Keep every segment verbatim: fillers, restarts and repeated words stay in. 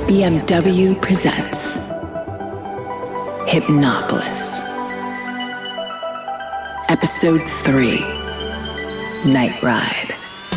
B M W presents Hypnopolis. Episode three, Night Ride.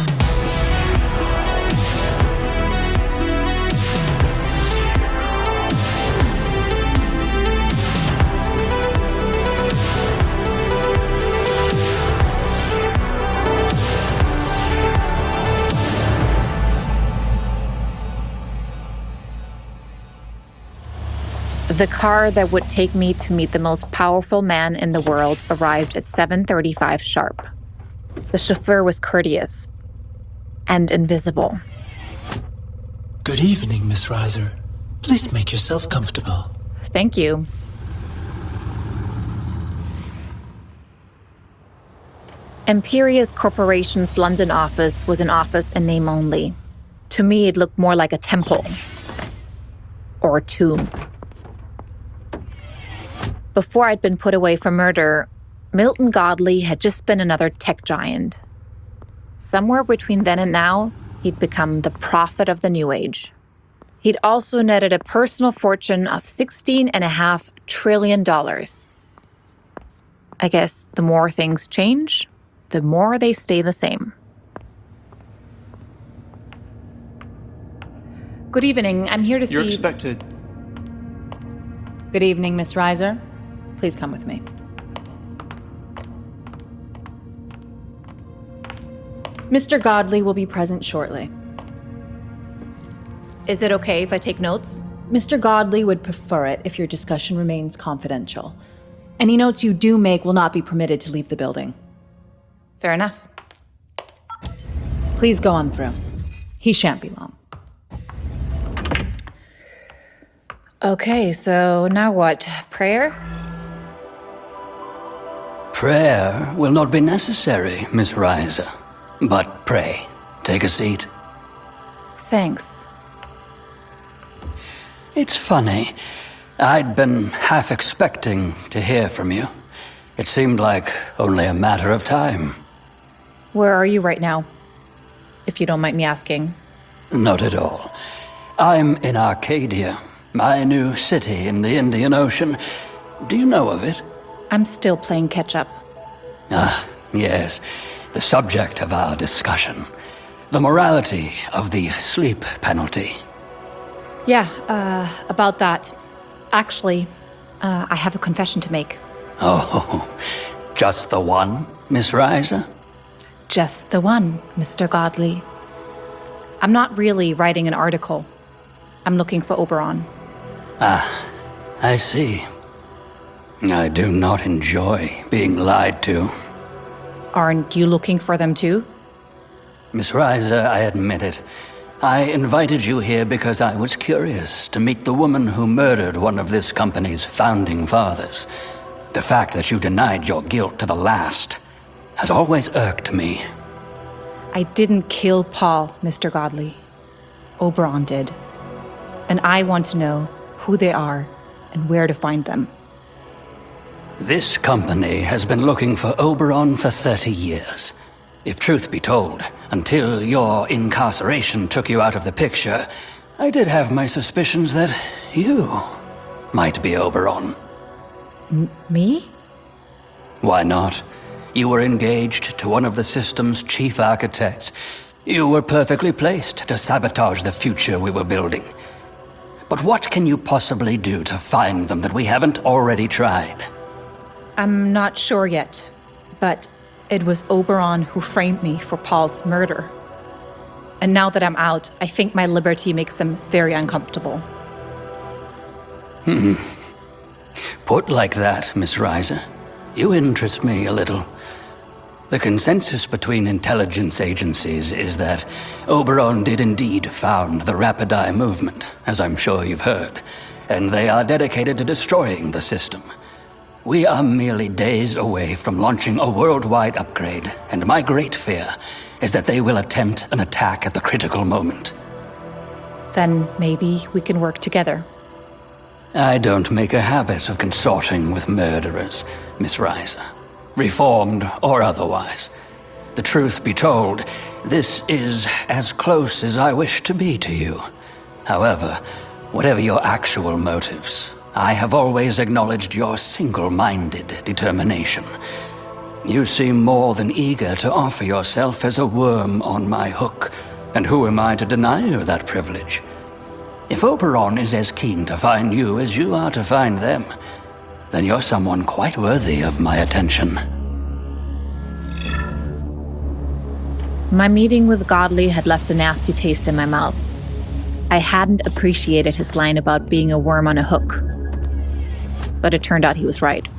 The car that would take me to meet the most powerful man in the world arrived at seven thirty-five sharp. The chauffeur was courteous and invisible. Good evening, Miss Reiser. Please make yourself comfortable. Thank you. Imperius Corporation's London office was an office in name only. To me, it looked more like a temple or a tomb. Before I'd been put away for murder, Milton Godley had just been another tech giant. Somewhere between then and now, he'd become the prophet of the new age. He'd also netted a personal fortune of sixteen and a half trillion dollars. I guess the more things change, the more they stay the same. Good evening. I'm here to see... You're expected. Good evening, Miss Reiser. Please come with me. Mister Godley will be present shortly. Is it okay if I take notes? Mister Godley would prefer it if your discussion remains confidential. Any notes you do make will not be permitted to leave the building. Fair enough. Please go on through. He shan't be long. Okay, so now what? Prayer? Prayer will not be necessary, Miss Reiser. But pray, take a seat. Thanks. It's funny. I'd been half expecting to hear from you. It seemed like only a matter of time. Where are you right now? If you don't mind me asking. Not at all. I'm in Arcadia, my new city in the Indian Ocean. Do you know of it? I'm still playing catch-up. Ah, yes. The subject of our discussion. The morality of the sleep penalty. Yeah, uh, about that. Actually, uh, I have a confession to make. Oh, just the one, Miss Reiser? Just the one, Mister Godley. I'm not really writing an article. I'm looking for Oberon. Ah, I see. I do not enjoy being lied to. Aren't you looking for them too? Miss Reiser, I admit it. I invited you here because I was curious to meet the woman who murdered one of this company's founding fathers. The fact that you denied your guilt to the last has always irked me. I didn't kill Paul, Mister Godley. Oberon did. And I want to know who they are and where to find them. This company has been looking for Oberon for thirty years. If truth be told, until your incarceration took you out of the picture, I did have my suspicions that you might be Oberon. M- me? Why not? You were engaged to one of the system's chief architects. You were perfectly placed to sabotage the future we were building. But what can you possibly do to find them that we haven't already tried? I'm not sure yet, but it was Oberon who framed me for Paul's murder. And now that I'm out, I think my liberty makes them very uncomfortable. Hmm. Put like that, Miss Reiser, you interest me a little. The consensus between intelligence agencies is that Oberon did indeed found the Rapid Eye movement, as I'm sure you've heard, and they are dedicated to destroying the system. We are merely days away from launching a worldwide upgrade, and my great fear is that they will attempt an attack at the critical moment. Then maybe we can work together. I don't make a habit of consorting with murderers, Miss Reiser, reformed or otherwise. The truth be told, this is as close as I wish to be to you. However, Whatever your actual motives, I have always acknowledged your single-minded determination. You seem more than eager to offer yourself as a worm on my hook, and who am I to deny you that privilege? If Oberon is as keen to find you as you are to find them, then you're someone quite worthy of my attention. My meeting with Godley had left a nasty taste in my mouth. I hadn't appreciated his line about being a worm on a hook. But it turned out he was right.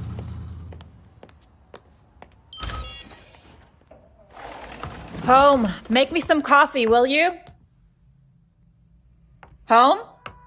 Home, make me some coffee, will you? Home?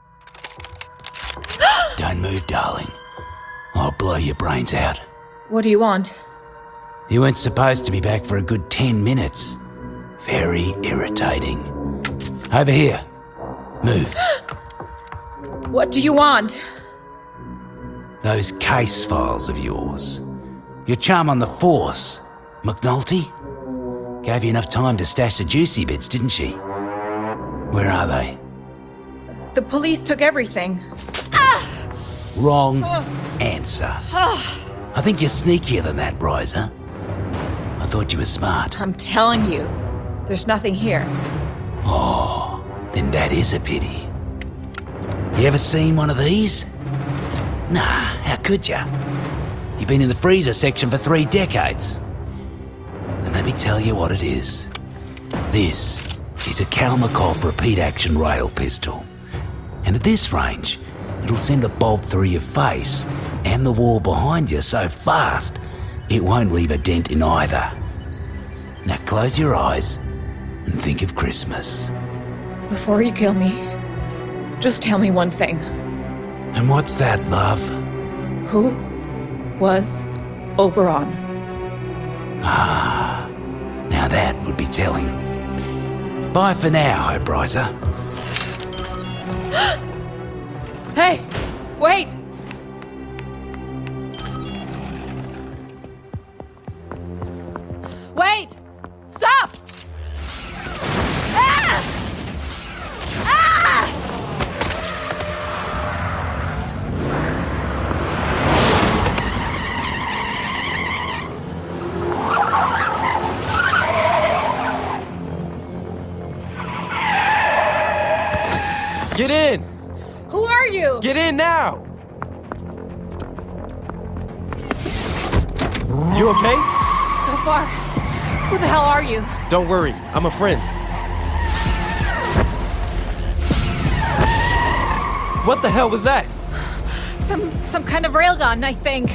Don't move, darling. I'll blow your brains out. What do you want? You weren't supposed to be back for a good ten minutes. Very irritating. Over here. Move. What do you want? Those case files of yours. Your chum on the force, McNulty, gave you enough time to stash the juicy bits, didn't she? Where are they? The police took everything. Wrong answer. I think you're sneakier than that, Riser. I thought you were smart. I'm telling you, there's nothing here. Oh, then that is a pity. You ever seen one of these? Nah, how could ya? You've been in the freezer section for three decades. And let me tell you what it is. This is a Kalmykov repeat-action rail pistol. And at this range, it'll send a bolt through your face and the wall behind you so fast, it won't leave a dent in either. Now close your eyes and think of Christmas. Before you kill me, just tell me one thing. And what's that, love? Who was Oberon? Ah, now that would be telling. Bye for now, Obriser. Hey, wait! Wait! Stop! Ah! Ah! Get in! Who are you? Get in now! You okay? So far, who the hell are you? Don't worry, I'm a friend. What the hell was that? Some some kind of railgun, I think.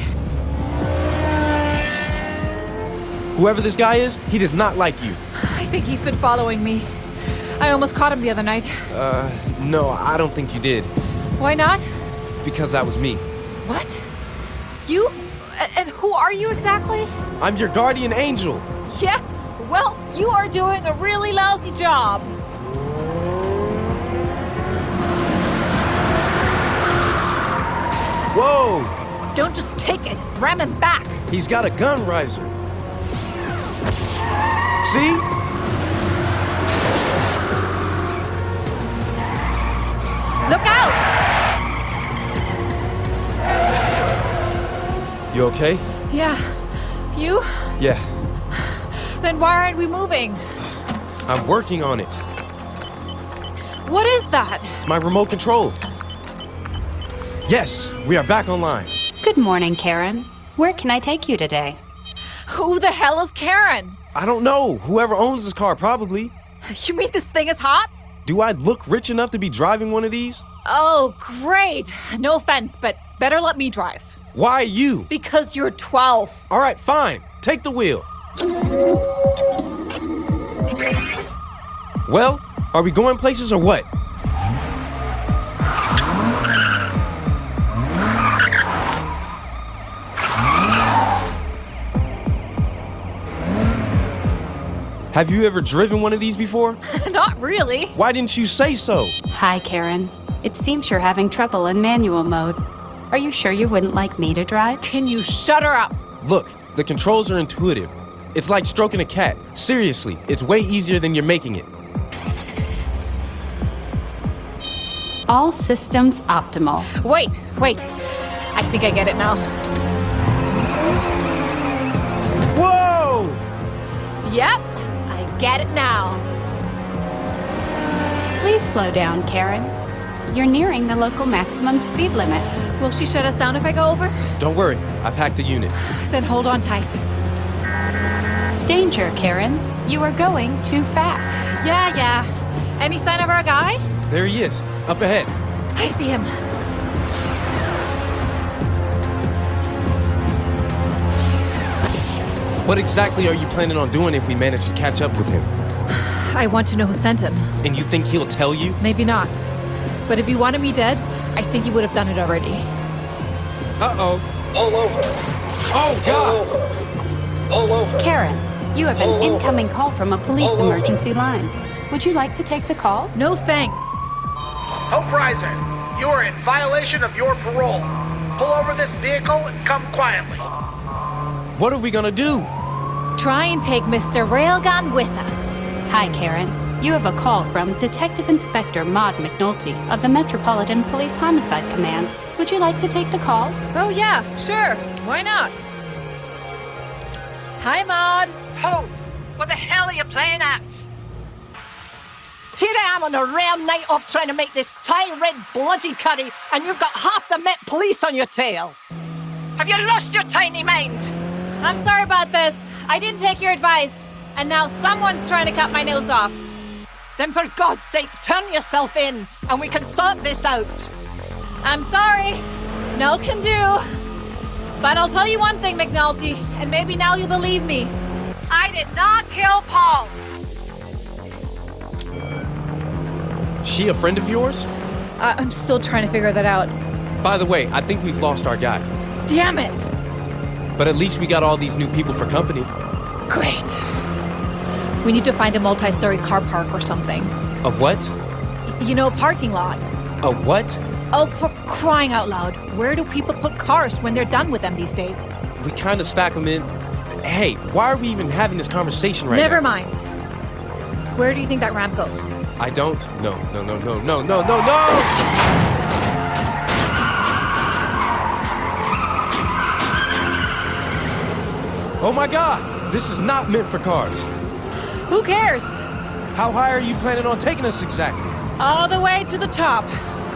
Whoever this guy is, he does not like you. I think he's been following me. I almost caught him the other night. Uh, no, I don't think you did. Why not? Because that was me. What? You? A- And who are you exactly? I'm your guardian angel. Yeah, well, you are doing a really lousy job. Whoa! Don't just take it. Ram him back. He's got a gun riser. See? Look out! You okay? Yeah. You? Yeah, Then why aren't we moving? I'm working on it. What is that? My remote control. Yes, we are back online. Good morning, Karen. Where can I take you today? Who the hell is Karen? I don't know. Whoever owns this car, probably. You mean this thing is hot? Do I look rich enough to be driving one of these? Oh, great. No offense, but better let me drive. Why you? Because you're twelve. All right, fine. Take the wheel. Well, are we going places or what? Have you ever driven one of these before? Not really. Why didn't you say so? Hi, Karen. It seems you're having trouble in manual mode. Are you sure you wouldn't like me to drive? Can you shut her up? Look, the controls are intuitive. It's like stroking a cat. Seriously, it's way easier than you're making it. All systems optimal. Wait, wait. I think I get it now. Whoa! Yep, I get it now. Please slow down, Karen. You're nearing the local maximum speed limit. Will she shut us down if I go over? Don't worry, I've hacked the unit. Then hold on tight. Danger, Karen. You are going too fast. Yeah, yeah. Any sign of our guy? There he is, up ahead. I see him. What exactly are you planning on doing if we manage to catch up with him? I want to know who sent him. And you think he'll tell you? Maybe not. But if he wanted me dead, I think he would have done it already. Uh-oh. All over. Oh, God! All over. Karen, you have an incoming call from a police emergency line. Would you like to take the call? No thanks. Hope Reiser, you are in violation of your parole. Pull over this vehicle and come quietly. What are we gonna do? Try and take Mister Railgun with us. Hi, Karen. You have a call from Detective Inspector Maud McNulty of the Metropolitan Police Homicide Command. Would you like to take the call? Oh, yeah, sure. Why not? Hi, Maud. Oh, what the hell are you playing at? Here I am on a rare night off trying to make this tie-red bloody curry, and you've got half the Met Police on your tail. Have you lost your tiny mind? I'm sorry about this. I didn't take your advice, and now someone's trying to cut my nose off. Then for God's sake, turn yourself in, and we can sort this out. I'm sorry. No can do. But I'll tell you one thing, McNulty, and maybe now you'll believe me. I did not kill Paul. She a friend of yours? I- I'm still trying to figure that out. By the way, I think we've lost our guy. Damn it. But at least we got all these new people for company. Great. We need to find a multi-story car park or something. A what? You know, a parking lot. A what? Oh, for crying out loud. Where do people put cars when they're done with them these days? We kind of stack them in. Hey, why are we even having this conversation right Never now? mind. Where do you think that ramp goes? I don't. No, no, no, no, no, no, no, no! Oh my God! This is not meant for cars. Who cares? How high are you planning on taking us exactly? All the way to the top.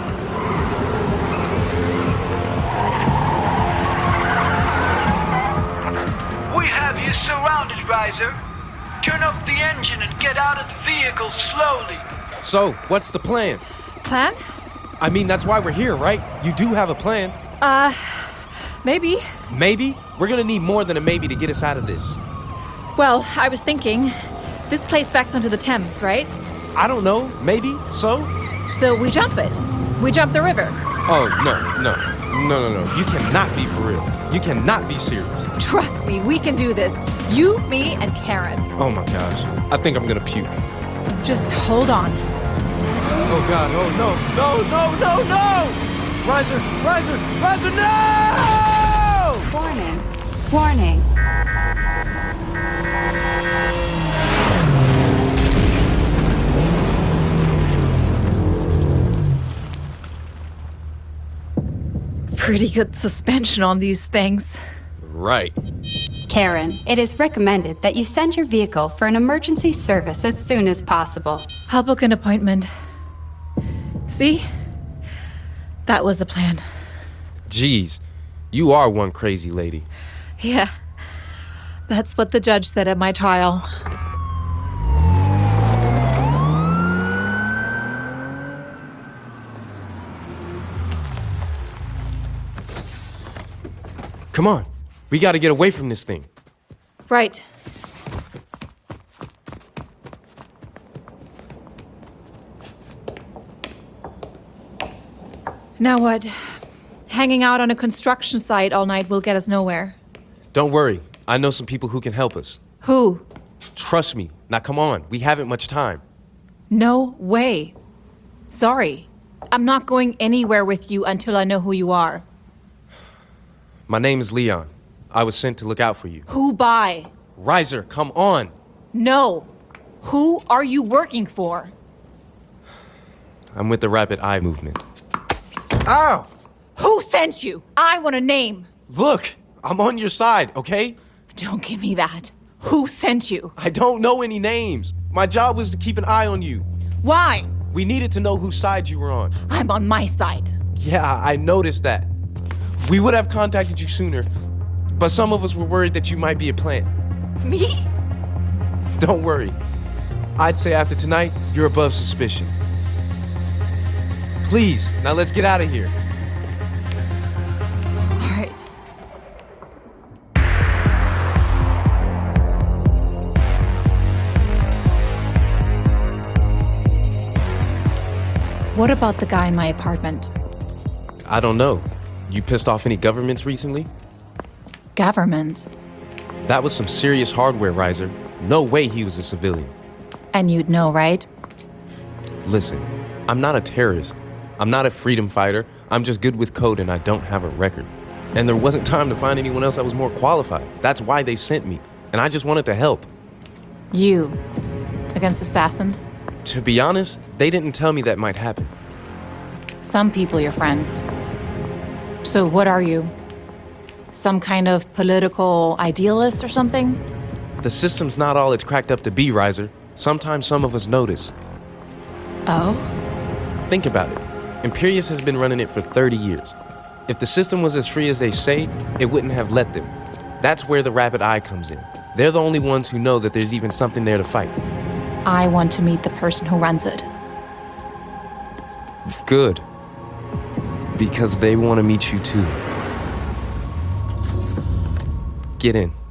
We have you surrounded, Reiser. Turn up the engine and get out of the vehicle slowly. So, what's the plan? Plan? I mean, that's why we're here, right? You do have a plan. Uh, maybe. Maybe? We're gonna need more than a maybe to get us out of this. Well, I was thinking, this place backs onto the Thames, right? I don't know. Maybe? So? So we jump it. We jump the river. Oh, no, no. No, no, no. You cannot be for real. You cannot be serious. Trust me, we can do this. You, me, and Karen. Oh my gosh. I think I'm gonna puke. Just hold on. Oh God, oh no, no, no, no, no! Riser, Riser, Riser, no! Warning. Warning. Pretty good suspension on these things. Right. Karen, it is recommended that you send your vehicle for an emergency service as soon as possible. I'll book an appointment. See? That was the plan. Jeez, you are one crazy lady. Yeah. That's what the judge said at my trial. Come on. We gotta get away from this thing. Right. Now what? Hanging out on a construction site all night will get us nowhere. Don't worry. I know some people who can help us. Who? Trust me. Now come on. We haven't much time. No way. Sorry. I'm not going anywhere with you until I know who you are. My name is Leon. I was sent to look out for you. Who by? Riser, come on. No. Who are you working for? I'm with the Rapid Eye Movement. Ow! Who sent you? I want a name. Look, I'm on your side, okay? Don't give me that. Who sent you? I don't know any names. My job was to keep an eye on you. Why? We needed to know whose side you were on. I'm on my side. Yeah, I noticed that. We would have contacted you sooner, but some of us were worried that you might be a plant. Me? Don't worry. I'd say after tonight, you're above suspicion. Please, now let's get out of here. All right. What about the guy in my apartment? I don't know. You pissed off any governments recently? Governments. That was some serious hardware, Riser. No way he was a civilian. And you'd know, right? Listen, I'm not a terrorist. I'm not a freedom fighter. I'm just good with code and I don't have a record. And there wasn't time to find anyone else that was more qualified. That's why they sent me. And I just wanted to help. You. Against assassins? To be honest, they didn't tell me that might happen. Some people you're friends. So what are you? Some kind of political idealist or something? The system's not all it's cracked up to be, Riser. Sometimes some of us notice. Oh? Think about it. Imperius has been running it for thirty years. If the system was as free as they say, it wouldn't have let them. That's where the Rapid Eye comes in. They're the only ones who know that there's even something there to fight. I want to meet the person who runs it. Good. Because they want to meet you too. Get in.